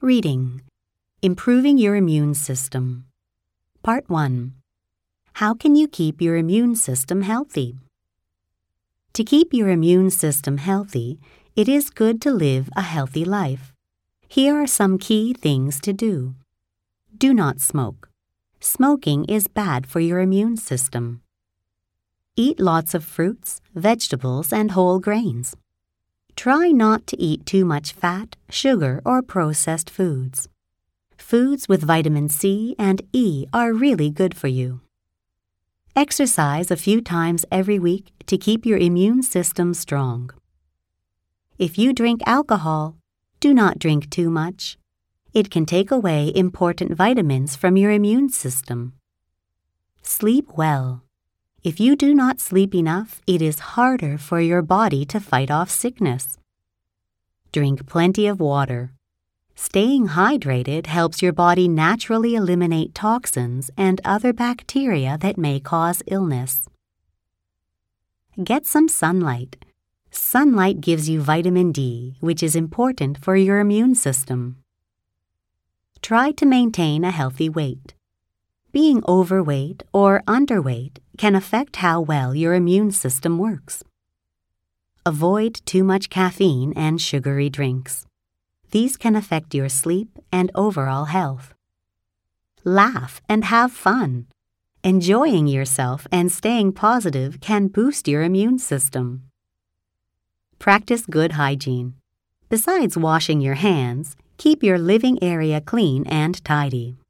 Reading. Improving your immune system. Part 1. How can you keep your immune system healthy? To keep your immune system healthy, it is good to live a healthy life. Here are some key things to do. Do not smoke. Smoking is bad for your immune system. Eat lots of fruits, vegetables, and whole grains. Try not to eat too much fat, sugar, or processed foods. Foods with vitamin C and E are really good for you. Exercise a few times every week to keep your immune system strong. If you drink alcohol, do not drink too much. It can take away important vitamins from your immune system. Sleep well. If you do not sleep enough, it is harder for your body to fight off sickness. Drink plenty of water. Staying hydrated helps your body naturally eliminate toxins and other bacteria that may cause illness. Get some sunlight. Sunlight gives you vitamin D, which is important for your immune system. Try to maintain a healthy weight. Being overweight or underweight can affect how well your immune system works. Avoid too much caffeine and sugary drinks. These can affect your sleep and overall health. Laugh and have fun. Enjoying yourself and staying positive can boost your immune system. Practice good hygiene. Besides washing your hands, keep your living area clean and tidy.